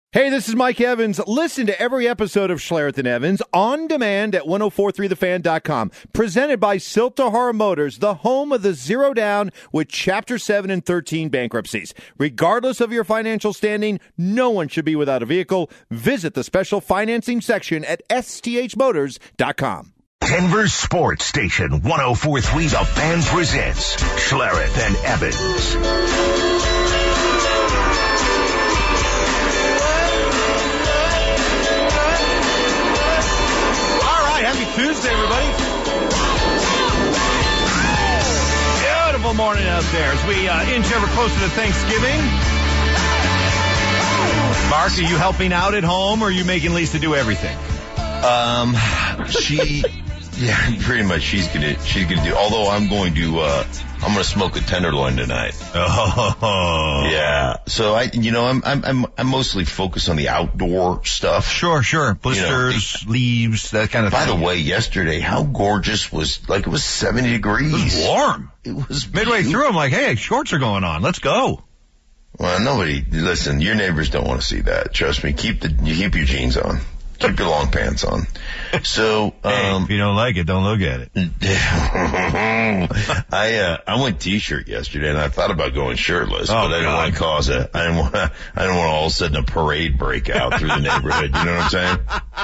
Hey, this is Mike Evans. Listen to every episode of Schlereth and Evans on demand at 1043thefan.com. Presented by Siltahara Motors, the home of the zero down with Chapter 7 and 13 bankruptcies. Regardless of your financial standing, no one should be without a vehicle. Visit the special financing section at sthmotors.com. Denver's sports station, 1043 The Fan presents Schlereth and Evans. Happy Tuesday, everybody. Beautiful morning out there as we inch ever closer to Thanksgiving. Mark, are you helping out at home, or are you making Lisa do everything? Yeah, pretty much. She's gonna do. Although I'm gonna smoke a tenderloin tonight. Oh, yeah. So I'm mostly focused on the outdoor stuff. Sure. Blisters, leaves, that kind of thing. By the way, yesterday, how gorgeous was, it was 70 degrees. It was warm. It was midway through. I'm like, hey, shorts are going on. Let's go. Well, listen, your neighbors don't want to see that. Trust me. Keep your jeans on. Keep your long pants on. So, hey, if you don't like it, don't look at it. I went t-shirt yesterday, and I thought about going shirtless, but I didn't want to cause I didn't want all of a sudden a parade break out through the neighborhood. You know what I'm saying?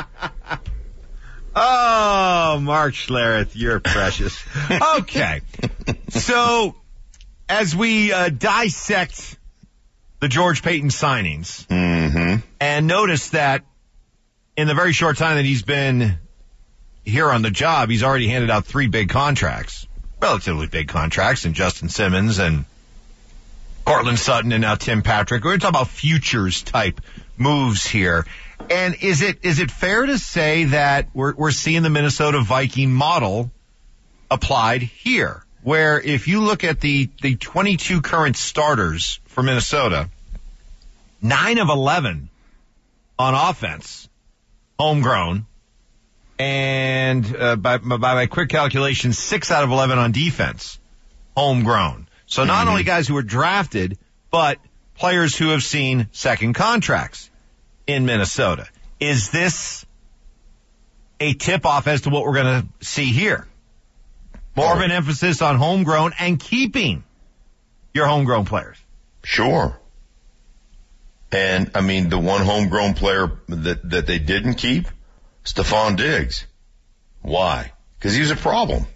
Oh, Mark Schlereth, you're precious. Okay. So, as we dissect the George Payton signings, and notice that in the very short time that he's been here on the job, he's already handed out 3 big contracts, relatively big contracts, and Justin Simmons and Cortland Sutton and now Tim Patrick. We're talking about futures type moves here. And is it fair to say that we're seeing the Minnesota Viking model applied here, where if you look at the 22 current starters for Minnesota, 9 of 11 on offense, homegrown, and by my quick calculation, 6 out of 11 on defense, homegrown. So not only guys who were drafted, but players who have seen second contracts in Minnesota. Is this a tip-off as to what we're going to see here? More of an emphasis on homegrown and keeping your homegrown players. Sure. And, the one homegrown player that they didn't keep, Stephon Diggs. Why? Because he was a problem.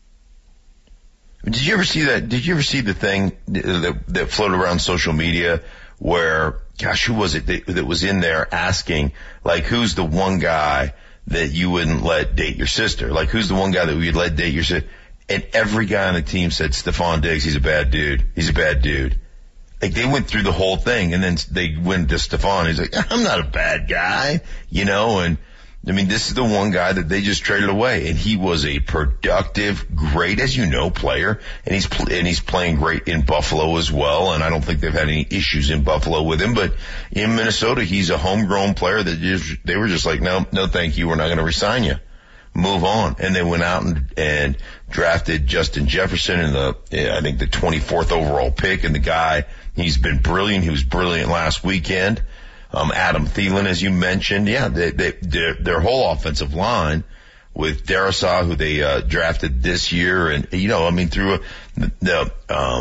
Did you ever see that? Did you ever see the thing that floated around social media where, gosh, who was it that was in there asking, who's the one guy that you wouldn't let date your sister? Who's the one guy that you'd let date your sister? And every guy on the team said, Stephon Diggs, he's a bad dude. He's a bad dude. They went through the whole thing, and then they went to Stephon. He's like, I'm not a bad guy, and this is the one guy that they just traded away, and he was a productive, great, as you know, player, and he's playing great in Buffalo as well, and I don't think they've had any issues in Buffalo with him, but in Minnesota, he's a homegrown player that they were just like, no, thank you, we're not going to resign you. Move on. And they went out and drafted Justin Jefferson in the 24th overall pick, and the guy, he's been brilliant. He was brilliant last weekend. Adam Thielen, as you mentioned. Yeah, their whole offensive line with Darrisaw, who they drafted this year, and through the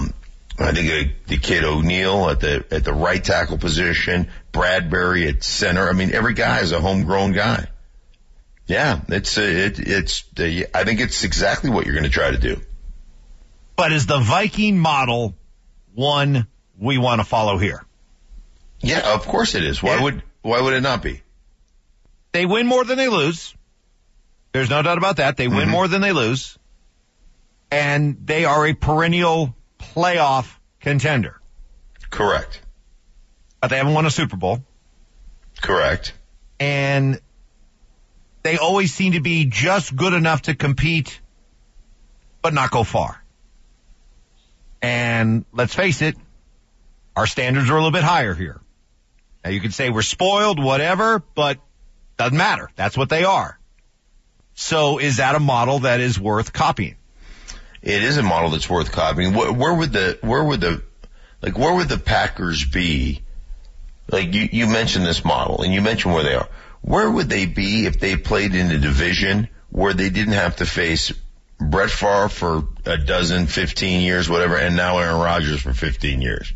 kid O'Neal at the right tackle position, Bradbury at center. Every guy is a homegrown guy. Yeah, I think it's exactly what you're going to try to do. But is the Viking model one we want to follow here? Yeah, of course it is. Why would it not be? They win more than they lose. There's no doubt about that. They win more than they lose. And they are a perennial playoff contender. Correct. But they haven't won a Super Bowl. Correct. And they always seem to be just good enough to compete, but not go far. And let's face it, our standards are a little bit higher here. Now you can say we're spoiled, whatever, but doesn't matter. That's what they are. So is that a model that is worth copying? It is a model that's worth copying. Where would the Packers be Like you mentioned this model, and you mentioned where they are. Where would they be if they played in a division where they didn't have to face Brett Favre for 15 years, whatever, and now Aaron Rodgers for 15 years?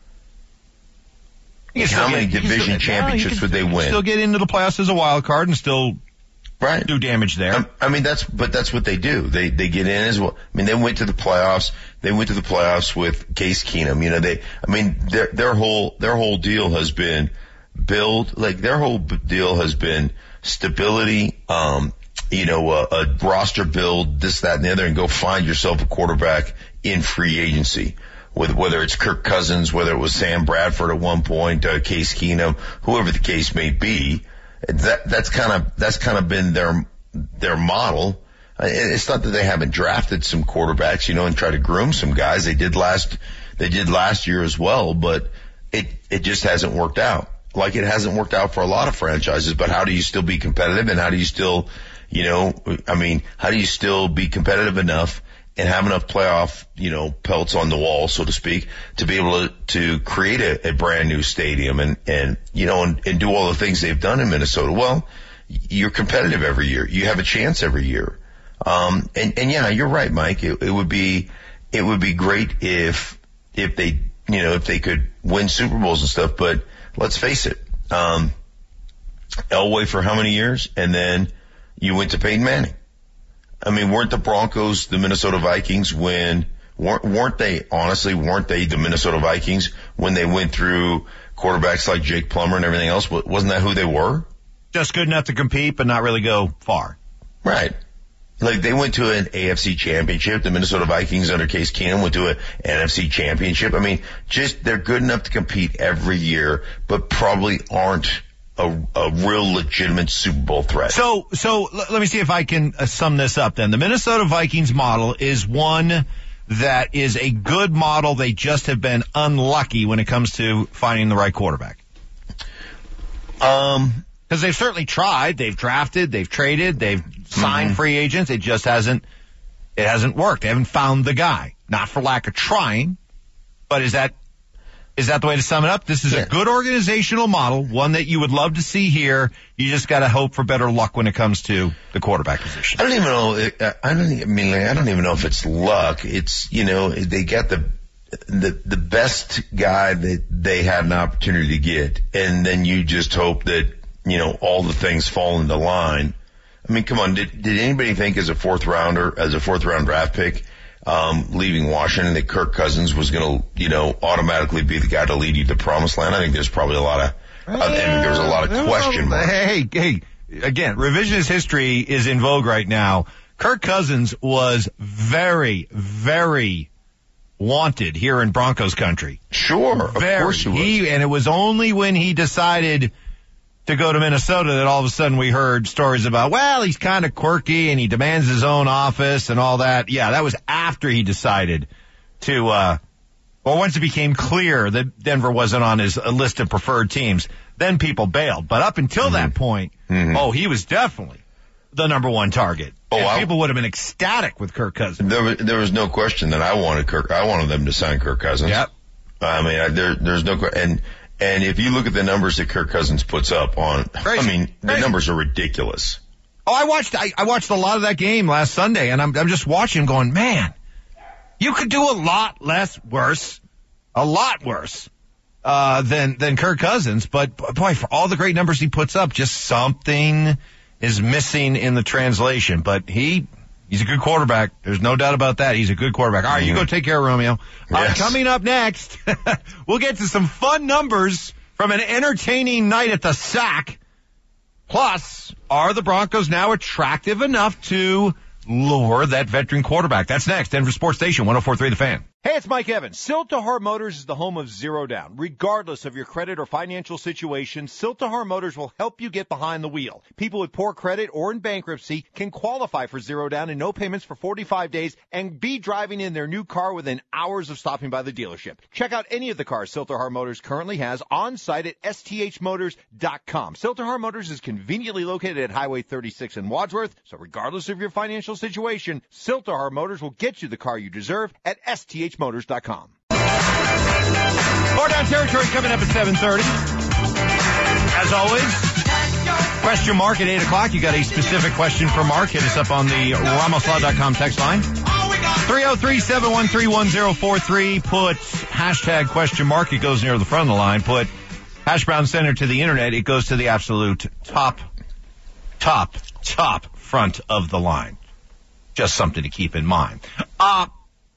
How many division championships would they win? Still get into the playoffs as a wild card and still do damage there. I mean, that's what they do. They get in as well. I mean, they went to the playoffs. They went to the playoffs with Case Keenum. You know, their whole deal has been their whole deal has been stability, a roster build, this, that, and the other, and go find yourself a quarterback in free agency. Whether it's Kirk Cousins, whether it was Sam Bradford at one point, Case Keenum, whoever the case may be, that's kind of been their model. It's not that they haven't drafted some quarterbacks, and tried to groom some guys. They did last year as well, but it just hasn't worked out. Like it hasn't worked out for a lot of franchises. But how do you still be competitive, and how do you still, how do you still be competitive enough and have enough playoff, pelts on the wall, so to speak, to be able to create a brand new stadium and do all the things they've done in Minnesota? Well, you're competitive every year. You have a chance every year. And yeah, you're right, Mike. It would be great if they, if they could win Super Bowls and stuff, but let's face it. Elway for how many years? And then you went to Peyton Manning. I mean, weren't the Broncos the Minnesota Vikings weren't they the Minnesota Vikings when they went through quarterbacks like Jake Plummer and everything else? Wasn't that who they were? Just good enough to compete, but not really go far. Right. Like they went to an AFC championship. The Minnesota Vikings under Case Keenum went to an NFC championship. I mean, they're good enough to compete every year, but probably aren't a real legitimate Super Bowl threat. So let me see if I can sum this up then. The Minnesota Vikings model is one that is a good model. They just have been unlucky when it comes to finding the right quarterback. Because they've certainly tried. They've drafted, they've traded, they've signed free agents. It just hasn't worked. They haven't found the guy. Not for lack of trying, but is that the way to sum it up? This is a good organizational model, one that you would love to see here. You just got to hope for better luck when it comes to the quarterback position. I don't even know. I don't even know if it's luck. It's, they got the best guy that they had an opportunity to get, and then you just hope that, all the things fall into line. I mean, come on. Did anybody think as a fourth round draft pick, leaving Washington, that Kirk Cousins was going to, automatically be the guy to lead you to the promised land? I think there's probably a lot of question marks. Hey, again, revisionist history is in vogue right now. Kirk Cousins was very, very wanted here in Broncos country. Sure, of course he was. And it was only when he decided to go to Minnesota that all of a sudden we heard stories about, well, he's kind of quirky and he demands his own office and all that. Yeah, that was after he decided to, once it became clear that Denver wasn't on his list of preferred teams, then people bailed. But up until that point, he was definitely the number one target. People would have been ecstatic with Kirk Cousins. There was no question that I wanted them to sign Kirk Cousins. Yep. I mean, there's no question. And if you look at the numbers that Kirk Cousins puts up on, Crazy. The numbers are ridiculous. Oh, I watched a lot of that game last Sunday, and I'm just watching going, man, you could do a lot worse than Kirk Cousins. But boy, for all the great numbers he puts up, just something is missing in the translation. But he's a good quarterback. There's no doubt about that. He's a good quarterback. All right, you go take care of Romeo. Yes. Coming up next, we'll get to some fun numbers from an entertaining night at the Sack. Plus, are the Broncos now attractive enough to lure that veteran quarterback? That's next. Denver Sports Station 104.3 The Fan. Hey, it's Mike Evans. Siltahar Motors is the home of Zero Down. Regardless of your credit or financial situation, Siltahar Motors will help you get behind the wheel. People with poor credit or in bankruptcy can qualify for Zero Down and no payments for 45 days and be driving in their new car within hours of stopping by the dealership. Check out any of the cars Siltahar Motors currently has on site at sthmotors.com. Siltahar Motors is conveniently located at Highway 36 in Wadsworth, so regardless of your financial situation, Siltahar Motors will get you the car you deserve at sthmotors.com. More Down Territory coming up at 7:30. As always, question mark at 8 o'clock. You got a specific question for Mark. Hit us up on the RamosLaw.com text line. 303-713-1043. Put hashtag question mark. It goes near the front of the line. Put Hash Brown Center to the internet. It goes to the absolute top front of the line. Just something to keep in mind. Part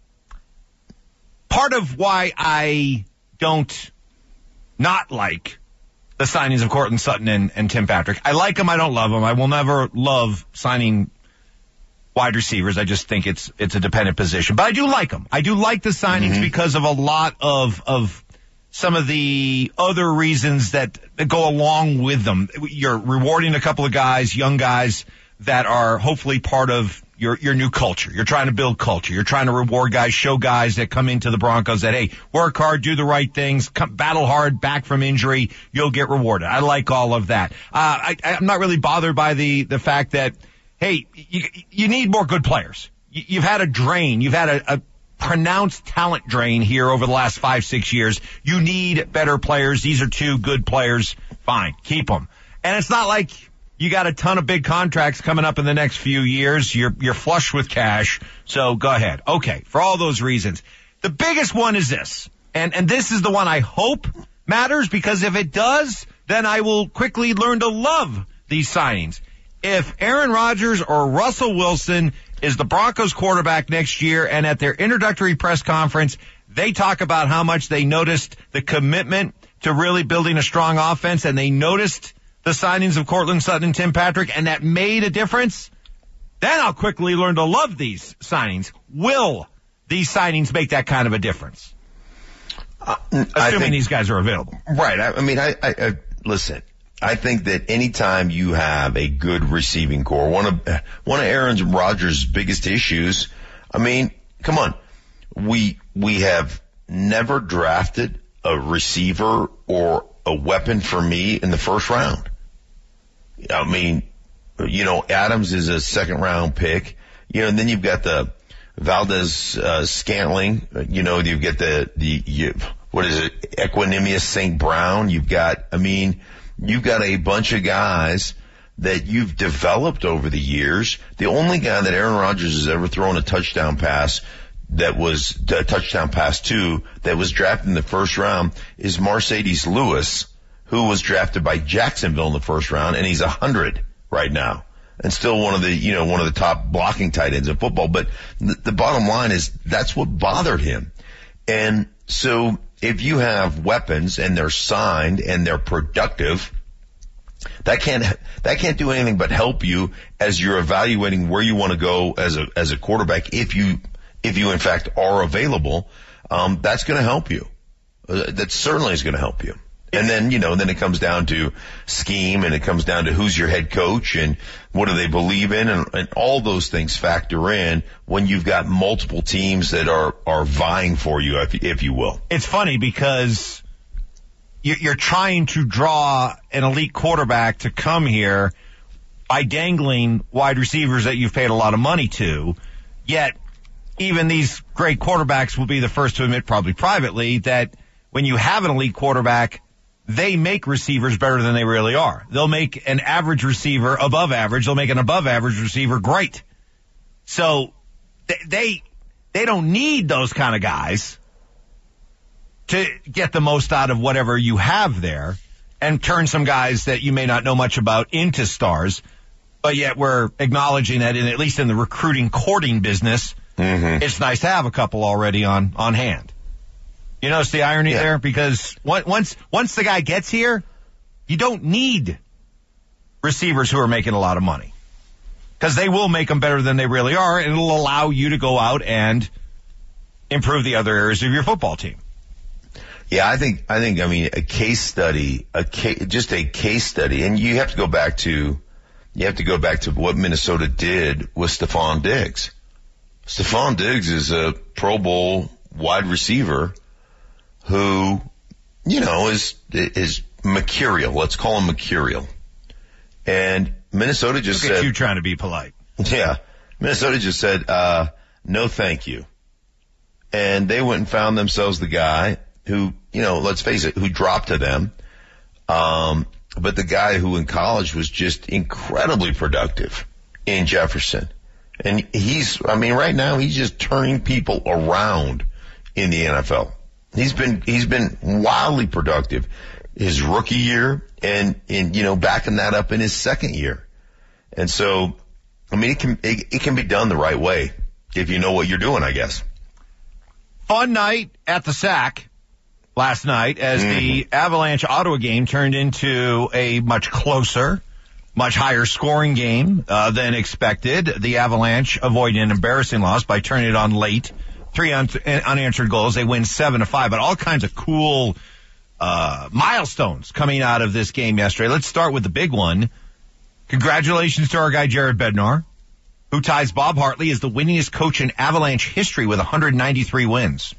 of why I don't not like the signings of Courtland Sutton and Tim Patrick. I like them. I don't love them. I will never love signing wide receivers. I just think it's a dependent position. But I do like them. I do like the signings because of a lot of some of the other reasons that go along with them. You're rewarding a couple of guys, young guys, that are hopefully part of your new culture. You're trying to build culture. You're trying to reward guys, show guys that come into the Broncos that, hey, work hard, do the right things, battle hard, back from injury, you'll get rewarded. I like all of that. I'm not really bothered by the fact that, hey, you need more good players. You've had a drain. You've had a pronounced talent drain here over the last 5-6 years. You need better players. These are two good players. Fine. Keep them. And it's not like you got a ton of big contracts coming up in the next few years. You're flush with cash. So go ahead. Okay. For all those reasons. The biggest one is this. And this is the one I hope matters, because if it does, then I will quickly learn to love these signings. If Aaron Rodgers or Russell Wilson is the Broncos quarterback next year, and at their introductory press conference, they talk about how much they noticed the commitment to really building a strong offense, and they noticed the signings of Courtland Sutton and Tim Patrick, and that made a difference, then I'll quickly learn to love these signings. Will these signings make that kind of a difference? Assuming these guys are available. Right. I listen. I think that anytime you have a good receiving core, one of Aaron Rodgers' biggest issues, come on, we have never drafted a receiver or a weapon for me in the first round. Adams is a second round pick, and then you've got the Valdez Scantling, you've got Equanimous St. Brown, you've got a bunch of guys that you've developed over the years. The only guy that Aaron Rodgers has ever thrown a touchdown pass that was a touchdown pass to that was drafted in the first round is Mercedes Lewis, who was drafted by Jacksonville in the first round, and he's 100 right now. And still one of the top blocking tight ends in football. But the bottom line is that's what bothered him. And so if you have weapons and they're signed and they're productive, that can't do anything but help you as you're evaluating where you want to go as a quarterback. If you in fact are available, that's going to help you. That certainly is going to help you. And then, then it comes down to scheme, and it comes down to who's your head coach and what do they believe in, and all those things factor in when you've got multiple teams that are vying for you, if you will. It's funny because you're trying to draw an elite quarterback to come here by dangling wide receivers that you've paid a lot of money to, yet even these great quarterbacks will be the first to admit, probably privately, that when you have an elite quarterback, they make receivers better than they really are. They'll make an average receiver above average. They'll make an above average receiver great. So they don't need those kind of guys to get the most out of whatever you have there and turn some guys that you may not know much about into stars. But yet we're acknowledging that at least in the recruiting courting business, it's nice to have a couple already on hand. You notice the irony there? Because once the guy gets here, you don't need receivers who are making a lot of money, because they will make them better than they really are, and it'll allow you to go out and improve the other areas of your football team. Yeah, I think, a case study, just a case study, and you have to go back to what Minnesota did with Stephon Diggs. Stephon Diggs is a Pro Bowl wide receiver who, is mercurial. Let's call him mercurial. And Minnesota just said, look at you trying to be polite. Yeah. Minnesota just said, no thank you. And they went and found themselves the guy who, let's face it, who dropped to them. but the guy who in college was just incredibly productive in Jefferson. And right now he's just turning people around in the NFL. He's been wildly productive his rookie year and backing that up in his second year. And so, it can be done the right way if you know what you're doing, I guess. Fun night at the SAC last night as the Avalanche Ottawa game turned into a much closer, much higher scoring game than expected. The Avalanche avoid an embarrassing loss by turning it on late. 3 unanswered goals. They win 7-5, but all kinds of cool milestones coming out of this game yesterday. Let's start with the big one. Congratulations to our guy Jared Bednar, who ties Bob Hartley as the winningest coach in Avalanche history with 193 wins.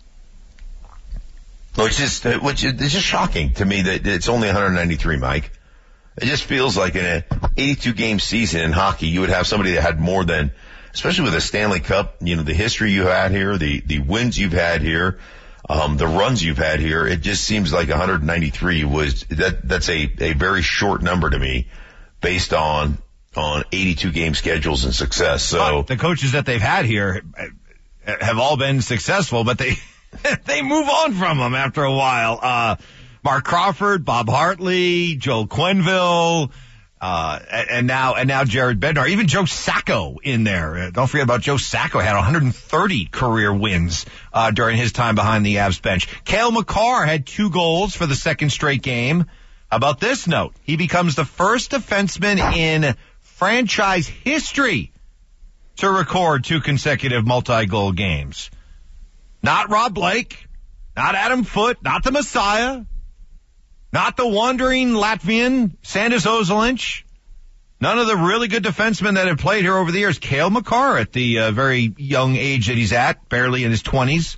Which is just shocking to me that it's only 193, Mike. It just feels like in an 82-game season in hockey, you would have somebody that had more than, especially with the Stanley Cup, the history you had here, the wins you've had here, the runs you've had here. It just seems like 193 that's a very short number to me based on 82 game schedules and success. So the coaches that they've had here have all been successful, but they move on from them after a while. Mark Crawford, Bob Hartley, Joel Quenneville, and now Jared Bednar, even Joe Sacco in there. Don't forget about Joe Sacco, had 130 career wins during his time behind the Avs bench. Cale Makar had 2 goals for the second straight game. How about this note? He becomes the first defenseman in franchise history to record 2 consecutive multi-goal games. Not Rob Blake, not Adam Foote, not the Messiah, not the wandering Latvian Sandis Ozolinsh. None of the really good defensemen that have played here over the years. Cale Makar at the very young age that he's at, barely in his 20s,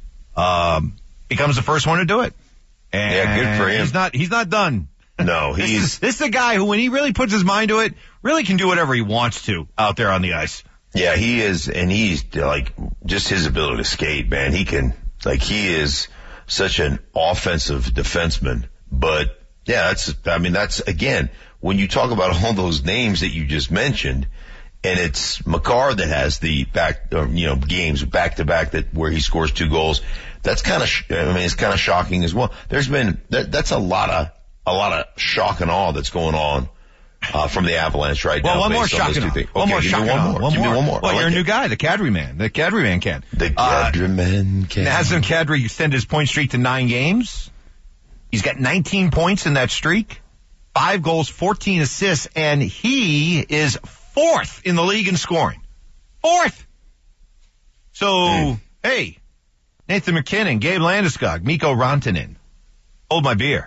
becomes the first one to do it. And yeah, good for him. He's not done. No, this is a guy who, when he really puts his mind to it, really can do whatever he wants to out there on the ice. Yeah, he is, and he's just his ability to skate, man. He is such an offensive defenseman. But yeah, that's again, when you talk about all those names that you just mentioned, and it's Makar that has the games back to back where he scores 2 goals. That's kind of, it's kind of shocking as well. There's been, that's a lot of shock and awe that's going on, from the Avalanche right now. Well, one more shock and awe. Okay, give me one more. Well, you're a new guy, the Kadri man. The Kadri man can. The Kadri man can. Nazem Kadri extended his point streak to 9 games. He's got 19 points in that streak, 5 goals, 14 assists, and he is 4th in the league in scoring. 4th! So, hey, Nathan McKinnon, Gabe Landeskog, Mikko Rantanen. Hold my beer.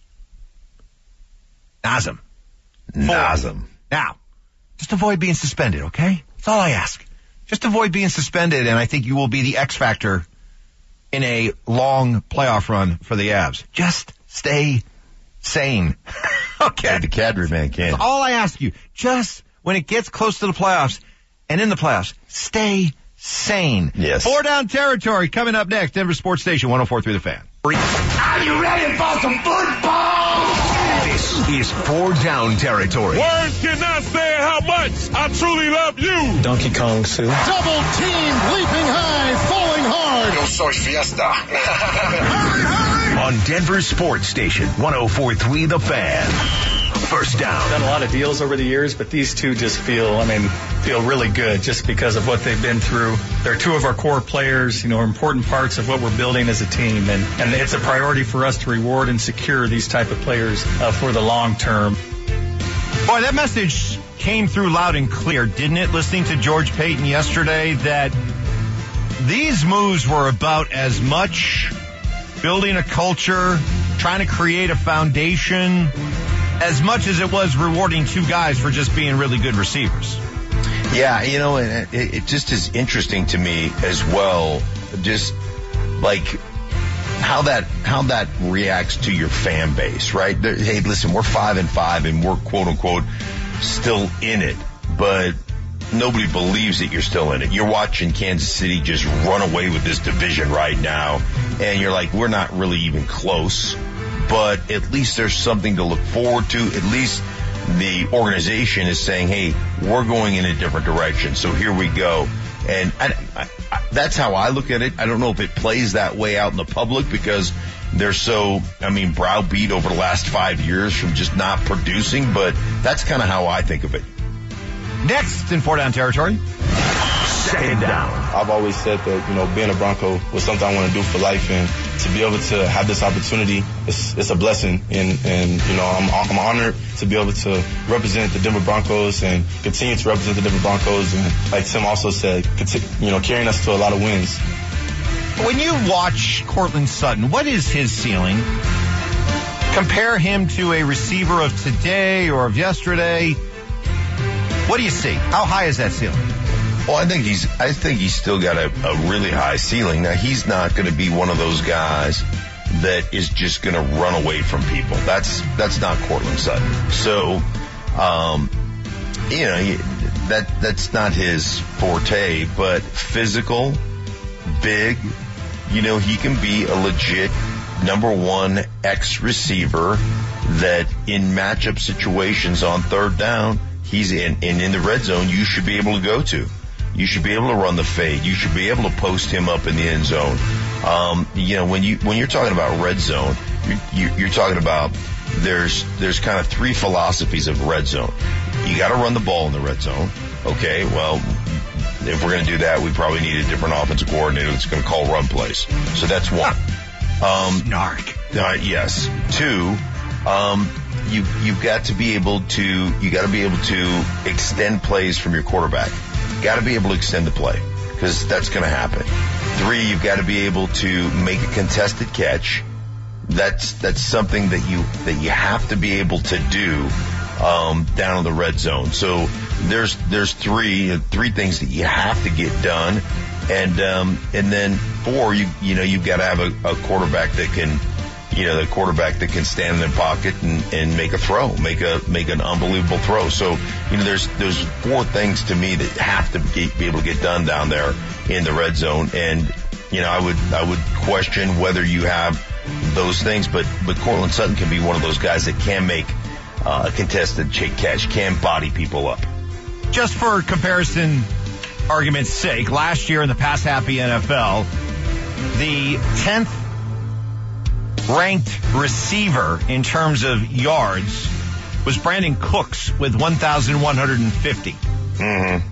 Nazem. Now, just avoid being suspended, okay? That's all I ask. Just avoid being suspended, and I think you will be the X factor in a long playoff run for the Avs. Just stay sane. Okay. The Kadri man can. That's all I ask you. Just when it gets close to the playoffs and in the playoffs, stay sane. Yes. 4 Down Territory coming up next. Denver Sports Station 104.3 The Fan. Are you ready for some football? This is 4 Down Territory. Words cannot say how much I truly love you. Donkey Kong Sue. Double team, leaping high, falling hard. Yo soy fiesta. On Denver Sports Station 104.3 The Fan. First down. Done a lot of deals over the years, but these two just feel really good just because of what they've been through. They're 2 of our core players, important parts of what we're building as a team. And it's a priority for us to reward and secure these type of players for the long term. Boy, that message came through loud and clear, didn't it? Listening to George Payton yesterday, that these moves were about as much building a culture, trying to create a foundation, as much as it was rewarding 2 guys for just being really good receivers. Yeah, and it just is interesting to me as well, just like how that reacts to your fan base, right? Hey, listen, we're 5-5 and we're quote unquote still in it, but nobody believes that you're still in it. You're watching Kansas City just run away with this division right now, and you're like, we're not really even close. but at least there's something to look forward to. At least the organization is saying, hey, we're going in a different direction, so here we go. And that's how I look at it. I don't know if it plays that way out in the public because they're so, browbeat over the last 5 years from just not producing, but that's kind of how I think of it. Next in 4-down territory. Second down. I've always said that, being a Bronco was something I want to do for life, and to be able to have this opportunity, it's a blessing. And I'm honored to be able to represent the Denver Broncos and continue to represent the Denver Broncos. And like Tim also said, carrying us to a lot of wins. When you watch Courtland Sutton, what is his ceiling? Compare him to a receiver of today or of yesterday. What do you see? How high is that ceiling? Well, I think he's still got a really high ceiling. Now, he's not going to be one of those guys that is just going to run away from people. That's not Courtland Sutton. So, that's not his forte, but physical, big, he can be a legit number one X receiver that in matchup situations on third down, he's in the red zone, you should be able to go to. You should be able to run the fade. You should be able to post him up in the end zone. When you're talking about red zone, you're talking about there's kind of three philosophies of red zone. You got to run the ball in the red zone. Okay, well, if we're going to do that, we probably need a different offensive coordinator that's going to call run plays. So that's one. Snark. Yes. Two, you've got to be able to extend plays from your quarterback. Got to be able to extend the play because that's going to happen. Three, you've got to be able to make a contested catch. That's something that you have to be able to do down in the red zone. So there's three things that you have to get done, and then four, you've got to have a quarterback that can. The quarterback that can stand in the pocket and make a throw, make an unbelievable throw. So, there's four things to me that have to be able to get done down there in the red zone. And, I would question whether you have those things, but Courtland Sutton can be one of those guys that can make a contested catch, can body people up. Just for comparison argument's sake, last year in the pass happy NFL, the 10th ranked receiver in terms of yards was Brandon Cooks with 1,150. Mm-hmm.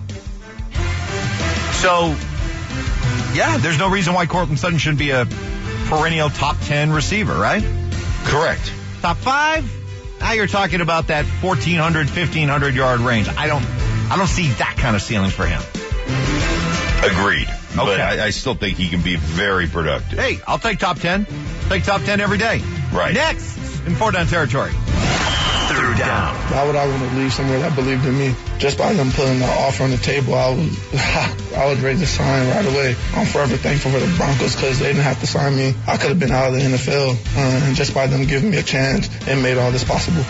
So, yeah, there's no reason why Courtland Sutton shouldn't be a perennial top 10 receiver, right? Correct. Top 5? Now you're talking about that 1,400, 1,500 yard range. I don't see that kind of ceiling for him. Agreed. Okay. But I still think he can be very productive. Hey, I'll take top 10. Take top 10 every day. Right. Next, in 4-down territory. Third down. Why would I want to leave somewhere that believed in me? Just by them putting the offer on the table, I was ready to sign right away. I'm forever thankful for the Broncos because they didn't have to sign me. I could have been out of the NFL, and just by them giving me a chance, it made all this possible.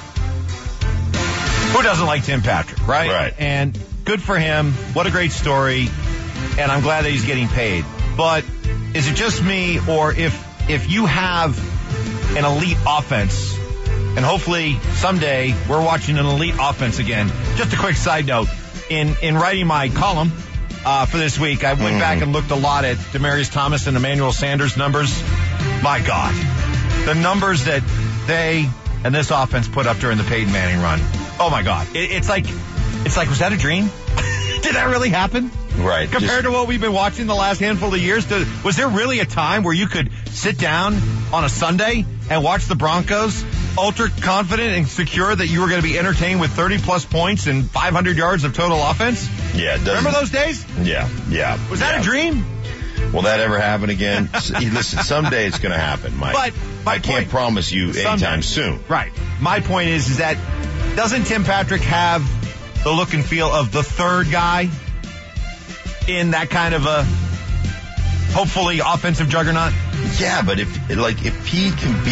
Who doesn't like Tim Patrick, right? Right. And good for him. What a great story. And I'm glad that he's getting paid. But is it just me, or if you have an elite offense, and hopefully someday we're watching an elite offense again. Just a quick side note. In writing my column for this week, I went back and looked a lot at Demaryius Thomas and Emmanuel Sanders' numbers. My God. The numbers that they and this offense put up during the Peyton Manning run. Oh, my God. It's like, was that a dream? Did that really happen? Right. Compared to what we've been watching the last handful of years, was there really a time where you could sit down on a Sunday and watch the Broncos ultra confident and secure that you were going to be entertained with 30-plus points and 500 yards of total offense? Yeah. Remember those days? Yeah. Was that a dream? Will that ever happen again? Listen, someday it's going to happen, Mike. But I can't promise you anytime soon. Right. My point is that doesn't Tim Patrick have the look and feel of the third guy in that kind of a hopefully offensive juggernaut? Yeah, but if he can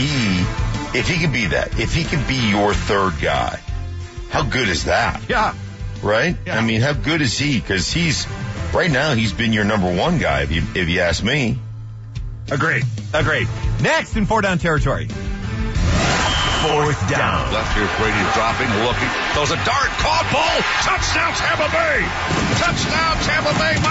be your third guy, how good is that? Yeah. Right? Yeah. I mean, how good is he? Because right now he's been your number one guy, if you ask me. Agreed. Next in 4-down territory. Fourth down. Left here, Brady dropping, looking. Throws a dart, caught ball. Touchdown, Tampa Bay. Touchdown, Tampa Bay.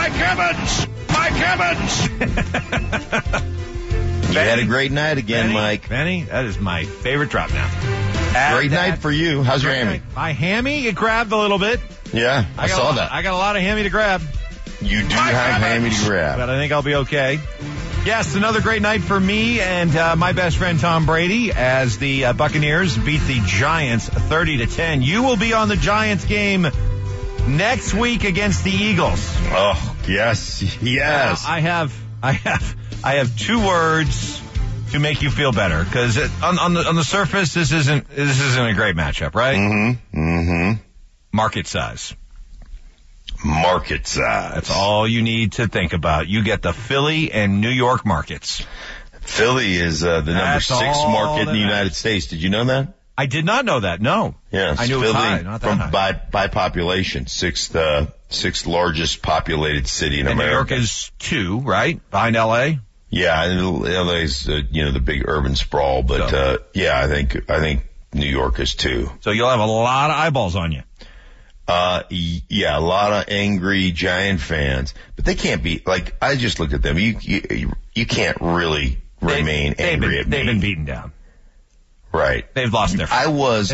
Mike Evans. You had a great night again, Benny, Mike. Benny, that is my favorite drop now. Great night for you. How's your hammy? My hammy, it grabbed a little bit. Yeah, I saw that. I got a lot of hammy to grab, You do have hammy to grab. but I think I'll be okay. Yes, another great night for me and my best friend Tom Brady as the Buccaneers beat the Giants 30-10. You will be on the Giants game next week against the Eagles. Oh, yes. I have 2 words to make you feel better because on the surface this isn't a great matchup, right? Mm-hmm. Market size. Market size. That's all you need to think about. You get the Philly and New York markets. Philly is the number That's 6 all market in that the matters. United States. Did you know that? I did not know that. No. Yes. I knew it was Philly, high, not that high. by population, sixth largest populated city in And America. New York is 2, right? Behind L.A.? Yeah, and LA's the big urban sprawl, but I think New York is 2. So you'll have a lot of eyeballs on you. Yeah, a lot of angry Giant fans, but they can't be like. I just look at them. You can't really remain angry at me. They've been beaten down. Right. They've lost their. I was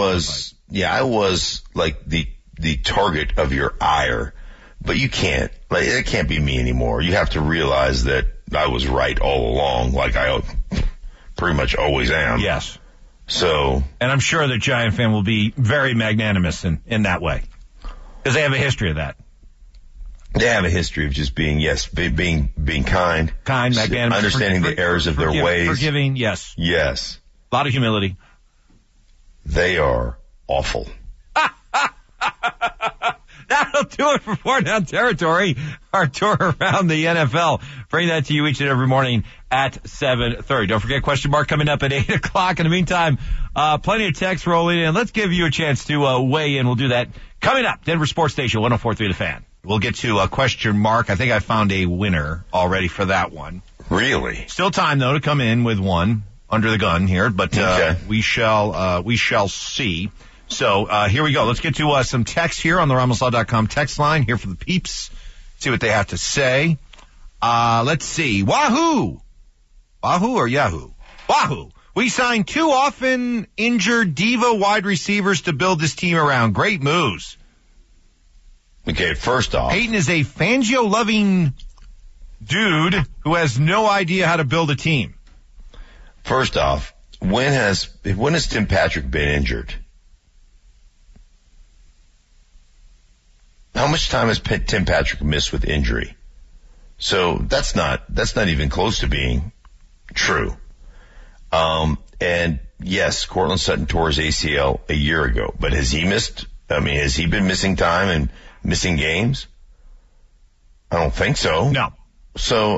fight. like the target of your ire, but you can't. Like, it can't be me anymore. You have to realize that I was right all along, like I pretty much always am. Yes. So. And I'm sure the Giant fan will be very magnanimous in that way. Because they have a history of that. They have a history of just being kind. Kind, magnanimous. Understanding the errors of their ways. Forgiving, yes. Yes. A lot of humility. They are awful. That'll do it for 4 Down Territory, our tour around the NFL. Bring that to you each and every morning at 7:30. Don't forget question mark coming up at 8 o'clock. In the meantime, plenty of text rolling in. Let's give you a chance to weigh in. We'll do that coming up. Denver Sports Station 104.3 The Fan. We'll get to a question mark. I think I found a winner already for that one. Really? Still time though to come in with one under the gun here, but Okay. we shall see. So here we go. Let's get to some text here on the RamosLaw.com text line here for the peeps. See what they have to say. Let's see. Wahoo! Wahoo or Yahoo? Wahoo! We signed 2 often injured diva wide receivers to build this team around. Great moves. Okay, first off. Peyton is a Fangio-loving dude who has no idea how to build a team. First off, when has Tim Patrick been injured? How much time has Tim Patrick missed with injury? So that's not even close to being true. And yes, Cortland Sutton tore his ACL a year ago, but has he been missing time and missing games? I don't think so. No. So,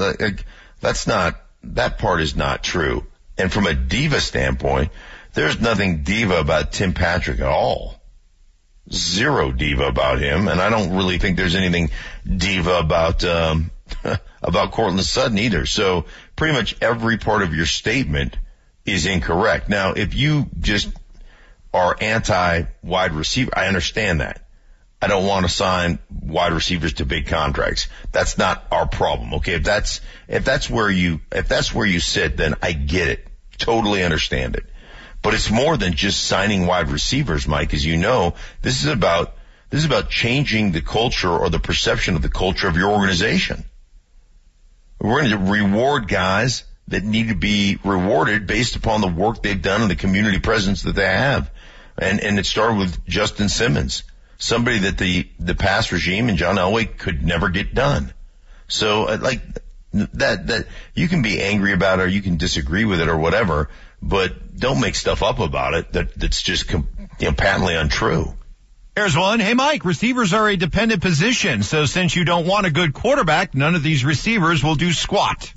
that part is not true. And from a diva standpoint, there's nothing diva about Tim Patrick at all. Zero diva about him, and I don't really think there's anything diva about Cortland Sutton either. So pretty much every part of your statement is incorrect. Now, if you just are anti-wide receiver, I understand that. I don't want to sign wide receivers to big contracts. That's not our problem. Okay, if that's where you sit, then I get it. Totally understand it. But it's more than just signing wide receivers, Mike. As you know, this is about changing the culture or the perception of the culture of your organization. We're going to reward guys that need to be rewarded based upon the work they've done and the community presence that they have. And it started with Justin Simmons, somebody that the past regime and John Elway could never get done. So that you can be angry about it or you can disagree with it or whatever, but don't make stuff up about it that's just patently untrue. Here's one. Hey, Mike, receivers are a dependent position, so since you don't want a good quarterback, none of these receivers will do squat.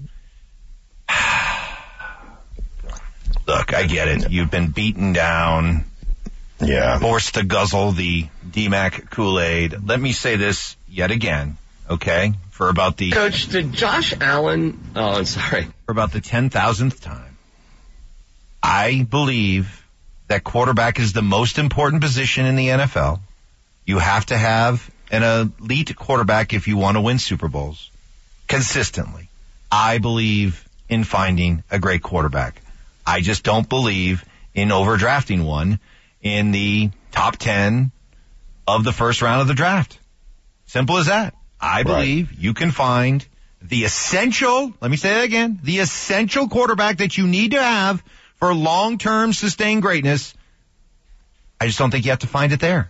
Look, I get it. You've been beaten down. Yeah. Forced to guzzle the DMAC Kool-Aid. Let me say this yet again, okay? For about the... Coach, did Josh Allen... Oh, I'm sorry. For about the 10,000th time. I believe that quarterback is the most important position in the NFL. You have to have an elite quarterback if you want to win Super Bowls consistently. I believe in finding a great quarterback. I just don't believe in overdrafting one in the top 10 of the first round of the draft. Simple as that. I believe you can find the essential, let me say that again, the essential quarterback that you need to have for long-term sustained greatness. I just don't think you have to find it there.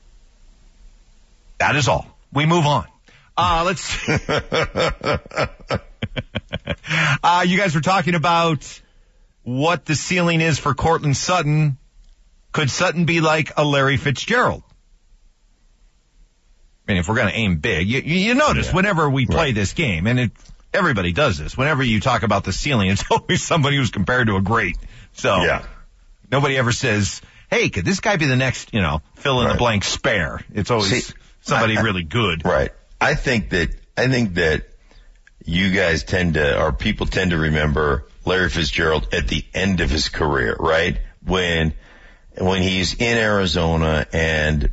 That is all. We move on. Let's. You guys were talking about what the ceiling is for Courtland Sutton. Could Sutton be like a Larry Fitzgerald? I mean, if we're going to aim big, you notice whenever we play this game, and everybody does this, whenever you talk about the ceiling, it's always somebody who's compared to a great. So nobody ever says, hey, could this guy be the next, fill in the blank spare? It's always somebody really good. Right. I think that you guys people tend to remember Larry Fitzgerald at the end of his career, right? When he's in Arizona and,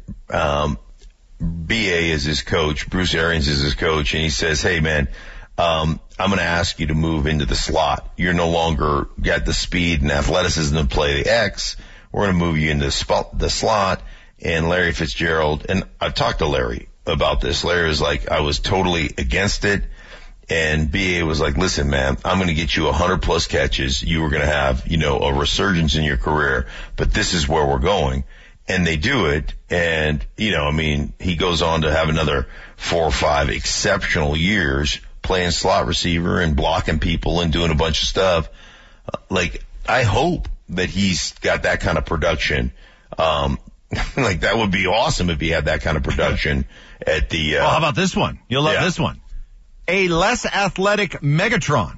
BA is his coach, Bruce Arians is his coach, and he says, hey man, I'm going to ask you to move into the slot. You're no longer got the speed and athleticism to play the X. We're going to move you into the slot. And Larry Fitzgerald, and I've talked to Larry about this. Larry was like, I was totally against it. And BA was like, listen, man, I'm going to get you 100 plus catches. You were going to have, a resurgence in your career, but this is where we're going. And they do it. And, he goes on to have another 4 or 5 exceptional years playing slot receiver and blocking people and doing a bunch of stuff. I hope that he's got that kind of production. That would be awesome if he had that kind of production at the, well, how about this one? You'll love this one. A less athletic Megatron.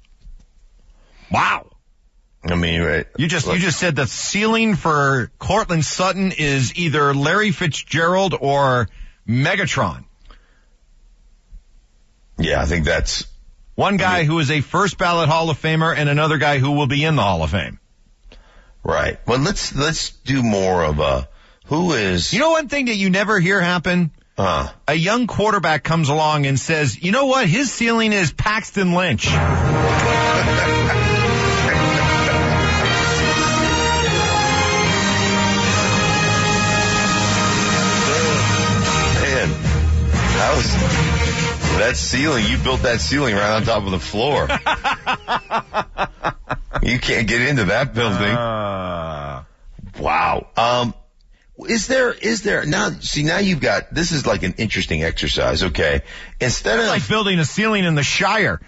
Wow. I mean, you just said the ceiling for Courtland Sutton is either Larry Fitzgerald or Megatron. Yeah, I think that's one guy who is a first ballot Hall of Famer and another guy who will be in the Hall of Fame. Right. Well, let's do more of who is. One thing that you never hear happen? A young quarterback comes along and says, you know what? His ceiling is Paxton Lynch. That ceiling, you built that ceiling right on top of the floor. You can't get into that building. Wow. Is there, now you've got, this is like an interesting exercise, okay? Instead of like building a ceiling in the Shire.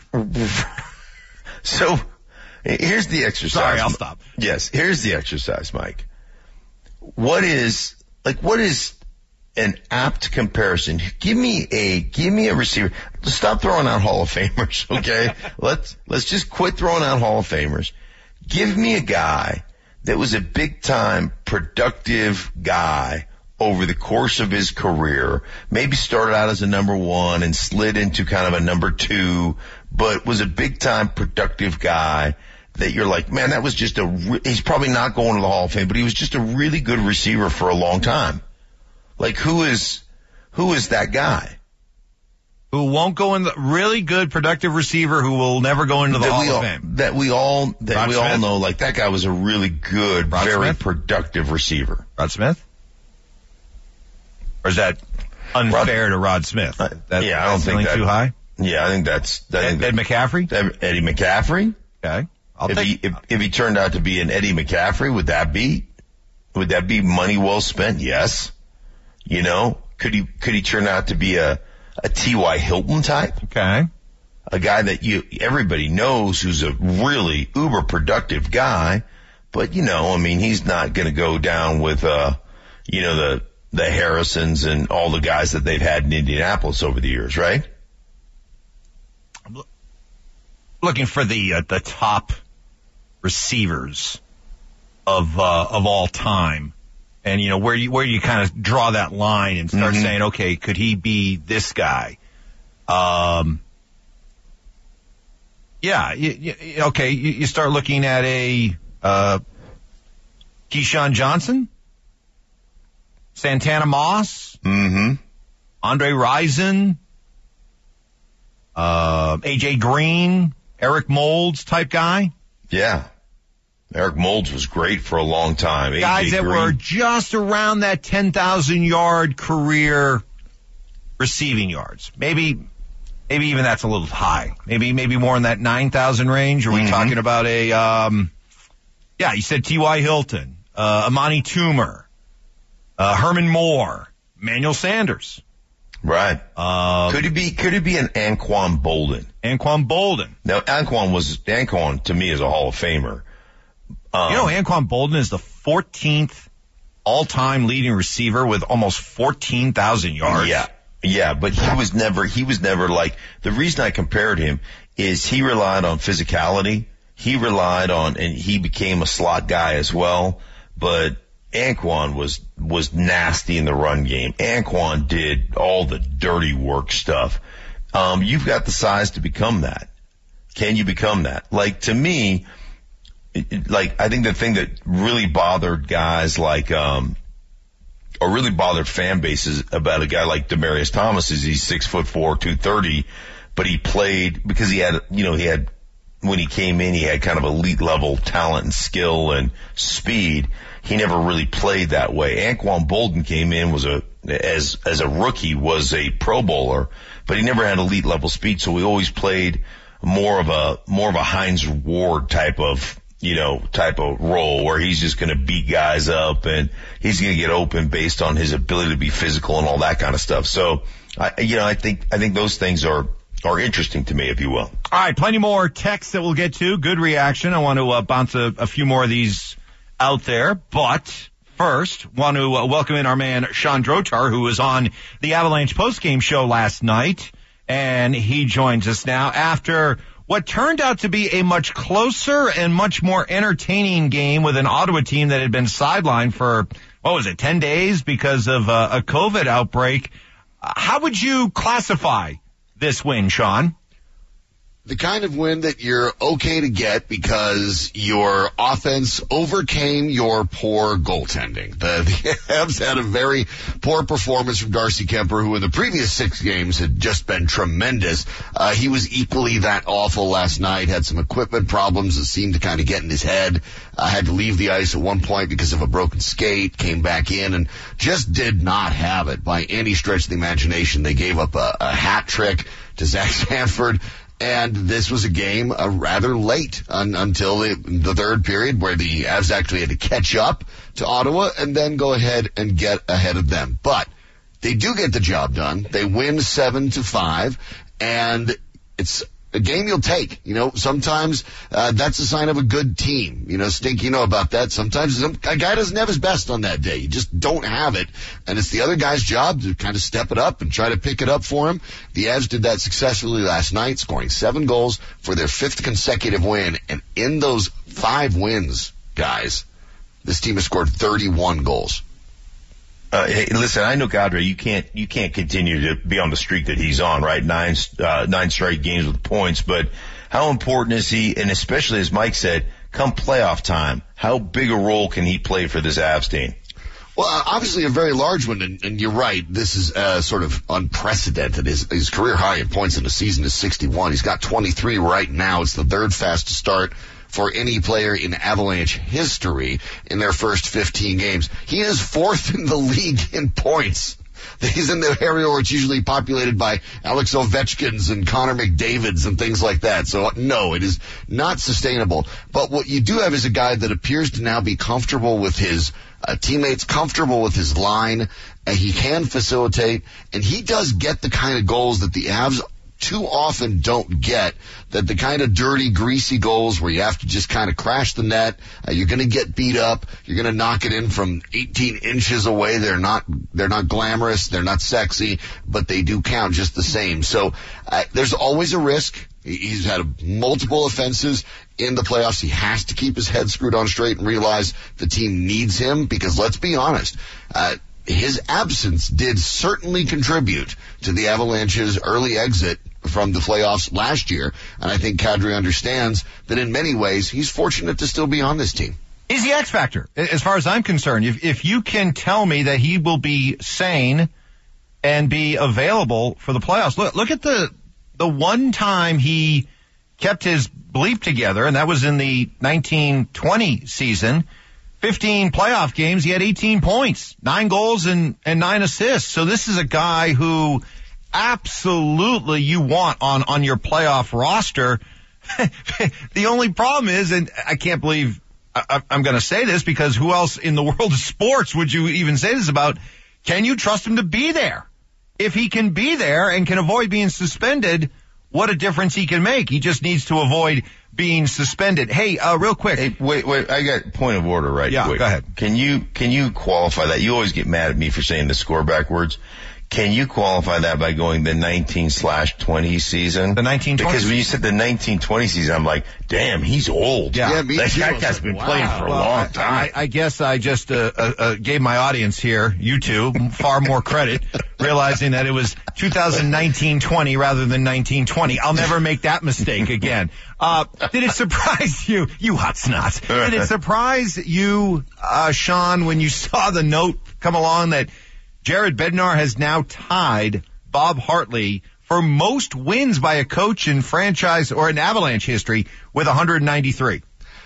So, here's the exercise. Sorry, I'll stop. Yes, here's the exercise, Mike. What is an apt comparison? Give me a receiver. Stop throwing out Hall of Famers, okay? Let's just quit throwing out Hall of Famers. Give me a guy that was a big time productive guy over the course of his career. Maybe started out as a number 1 and slid into kind of a number 2, but was a big time productive guy that you're like, man, that was just he's probably not going to the Hall of Fame, but he was just a really good receiver for a long time. Like, who is that guy? Who won't go in the really good productive receiver who will never go into the Hall of Fame? That we all know, like, that guy was a really good, very productive receiver. Rod Smith? Or is that unfair to Rod Smith? I don't think that. Too high? Yeah, I think that's. Ed McCaffrey? Eddie McCaffrey? Okay. If he turned out to be an Eddie McCaffrey, would that be money well spent? Yes. Could he turn out to be a T.Y. Hilton type? Okay. A guy that everybody knows who's a really uber productive guy, but he's not going to go down with the Harrisons and all the guys that they've had in Indianapolis over the years, right? I'm looking for the top receivers of all time. And, where you kind of draw that line and start saying, okay, could he be this guy? You start looking at a Keyshawn Johnson, Santana Moss, Andre Rison, AJ Green, Eric Moulds type guy. Yeah. Eric Moulds was great for a long time. Guys that were just around that 10,000-yard career receiving yards. Maybe even that's a little high. Maybe more in that 9,000 range. Are we talking about you said T.Y. Hilton, Amani Toomer, Herman Moore, Emmanuel Sanders. Right. Could it be an Anquan Bolden? Anquan Bolden. Now, Anquan to me is a Hall of Famer. Anquan Bolden is the 14th all-time leading receiver with almost 14,000 yards. Yeah, but he was never like, the reason I compared him is he relied on physicality. And he became a slot guy as well, but Anquan was nasty in the run game. Anquan did all the dirty work stuff. You've got the size to become that. Can you become that? Like, to me, I think the thing that really bothered guys or really bothered fan bases about a guy like Demaryius Thomas is he's 6'4", 230, but he played because he had when he came in, he had kind of elite level talent and skill and speed. He never really played that way. Anquan Bolden came in, as a rookie, was a Pro Bowler, but he never had elite level speed. So he always played more of a Hines Ward type of role where he's just going to beat guys up and he's going to get open based on his ability to be physical and all that kind of stuff. So I think those things are interesting to me, if you will. All right, plenty more texts that we'll get to. Good reaction. I want to bounce a few more of these out there, but first, want to welcome in our man Sean Drotar, who was on the Avalanche postgame show last night, and he joins us now after what turned out to be a much closer and much more entertaining game with an Ottawa team that had been sidelined for, 10 days because of a COVID outbreak. How would you classify this win, Sean? The kind of win that you're okay to get because your offense overcame your poor goaltending. The Avs had a very poor performance from Darcy Kemper, who in the previous 6 games had just been tremendous. He was equally that awful last night, had some equipment problems that seemed to kind of get in his head, had to leave the ice at one point because of a broken skate, came back in and just did not have it by any stretch of the imagination. They gave up a hat trick to Zach Sanford. And this was a game rather late until the third period where the Avs actually had to catch up to Ottawa and then go ahead and get ahead of them. But they do get the job done. They win 7-5, and it's a game you'll take. Sometimes that's a sign of a good team. Stink, about that. Sometimes a guy doesn't have his best on that day. You just don't have it. And it's the other guy's job to kind of step it up and try to pick it up for him. The Avs did that successfully last night, scoring 7 goals for their 5th consecutive win. And in those 5 wins, guys, this team has scored 31 goals. Hey, listen, I know, Godre, you can't continue to be on the streak that he's on, right? 9 straight games with points, but how important is he? And especially, as Mike said, come playoff time, how big a role can he play for this Avs team? Well, obviously a very large one, and you're right. This is sort of unprecedented. His career high in points in the season is 61. He's got 23 right now. It's the 3rd fastest start for any player in Avalanche history in their first 15 games. He is 4th in the league in points. He's in the area where it's usually populated by Alex Ovechkins and Connor McDavids and things like that. So, no, it is not sustainable. But what you do have is a guy that appears to now be comfortable with his teammates, comfortable with his line. He can facilitate, and he does get the kind of goals that the Avs too often don't get, that the kind of dirty, greasy goals where you have to just kind of crash the net. You're going to get beat up. You're going to knock it in from 18 inches away. They're not glamorous. They're not sexy, but they do count just the same. So there's always a risk. He's had multiple offenses in the playoffs. He has to keep his head screwed on straight and realize the team needs him because, let's be honest, his absence did certainly contribute to the Avalanche's early exit from the playoffs last year. And I think Kadri understands that in many ways he's fortunate to still be on this team. He's the X factor, as far as I'm concerned. If you can tell me that he will be sane and be available for the playoffs, look at the one time he kept his bleep together, and that was in the 1920 season. 15 playoff games, he had 18 points, 9 goals and 9 assists. So this is a guy who absolutely you want on your playoff roster. The only problem is, and I can't believe I'm going to say this because who else in the world of sports would you even say this about? Can you trust him to be there? If he can be there and can avoid being suspended, what a difference he can make. He just needs to avoid being suspended. Hey, real quick. Hey, wait, I got point of order quick. Go ahead. Can you qualify that? You always get mad at me for saying the score backwards. Can you qualify that by going the 19/20 season? The 1920 Because when you said the 1920 season, I'm like, damn, he's old. Yeah, me too. That guy's been playing for a long time. I guess I just gave my audience here, you two, far more credit, realizing that it was 2019-20 rather than 1920. I'll never make that mistake again. Did it surprise you, you hot snots? Did it surprise you, Sean, when you saw the note come along that Jared Bednar has now tied Bob Hartley for most wins by a coach in franchise or in Avalanche history with 193?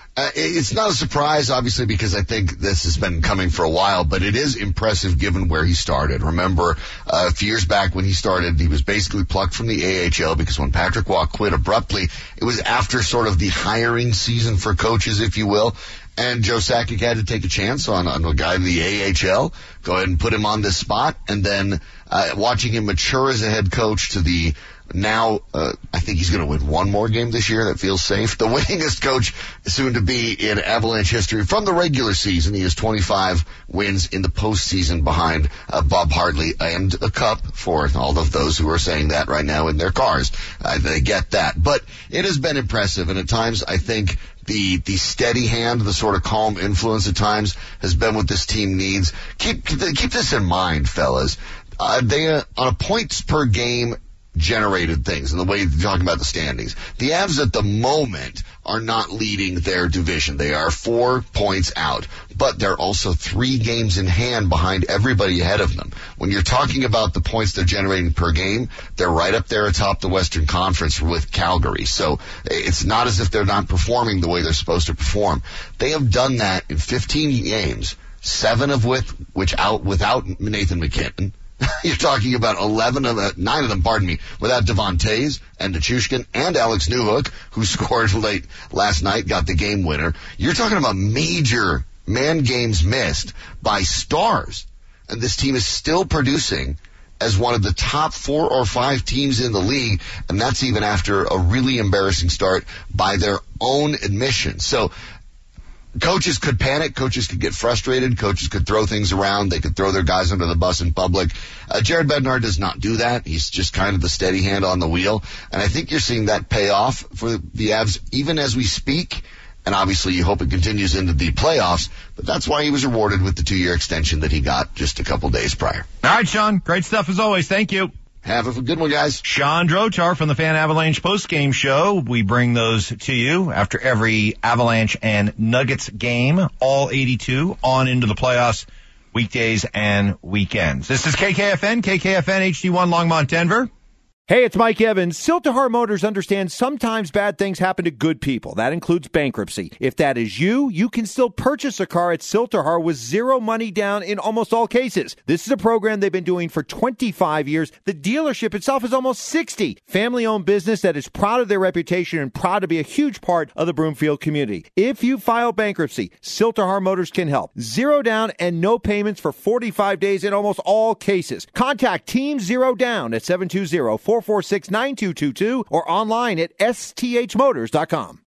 It's not a surprise, obviously, because I think this has been coming for a while, but it is impressive given where he started. Remember, a few years back when he started, he was basically plucked from the AHL because when Patrick Waugh quit abruptly, it was after sort of the hiring season for coaches, if you will. And Joe Sakic had to take a chance on a guy in the AHL, go ahead and put him on this spot, and then watching him mature as a head coach to the now, I think he's going to win one more game this year. That feels safe. The winningest coach soon to be in Avalanche history from the regular season. He has 25 wins in the postseason behind Bob Hartley and a cup for all of those who are saying that right now in their cars. They get that. But it has been impressive, and at times I think the steady hand, the sort of calm influence at times has been what this team needs. Keep this in mind, fellas. They on a points per game generated things and the way you're talking about the standings. The Avs at the moment are not leading their division. They are 4 points out, but they're also 3 games in hand behind everybody ahead of them. When you're talking about the points they're generating per game, they're right up there atop the Western Conference with Calgary. So it's not as if they're not performing the way they're supposed to perform. They have done that in 15 games, 7 of which without Nathan MacKinnon. You're talking about 9 of them, without Devon Toews and Nichushkin and Alex Newhook, who scored late last night, got the game winner. You're talking about major man games missed by stars. And this team is still producing as one of the top 4 or 5 teams in the league, and that's even after a really embarrassing start by their own admission. So coaches could panic, coaches could get frustrated, coaches could throw things around, they could throw their guys under the bus in public. Jared Bednar does not do that. He's just kind of the steady hand on the wheel, and I think you're seeing that pay off for the Avs even as we speak, and obviously you hope it continues into the playoffs, but that's why he was rewarded with the 2-year extension that he got just a couple days prior. All right, Sean, great stuff as always. Thank you. Have a good one, guys. Sean Drotar from the Fan Avalanche postgame show. We bring those to you after every Avalanche and Nuggets game, all 82, on into the playoffs, weekdays and weekends. This is KKFN HD1 Longmont, Denver. Hey, it's Mike Evans. Siltahar Motors understands sometimes bad things happen to good people. That includes bankruptcy. If that is you, you can still purchase a car at Siltahar with 0 money down in almost all cases. This is a program they've been doing for 25 years. The dealership itself is almost 60. Family-owned business that is proud of their reputation and proud to be a huge part of the Broomfield community. If you file bankruptcy, Siltahar Motors can help. 0 down and no payments for 45 days in almost all cases. Contact Team 0 Down at 720-446-9222 or online at sthmotors.com.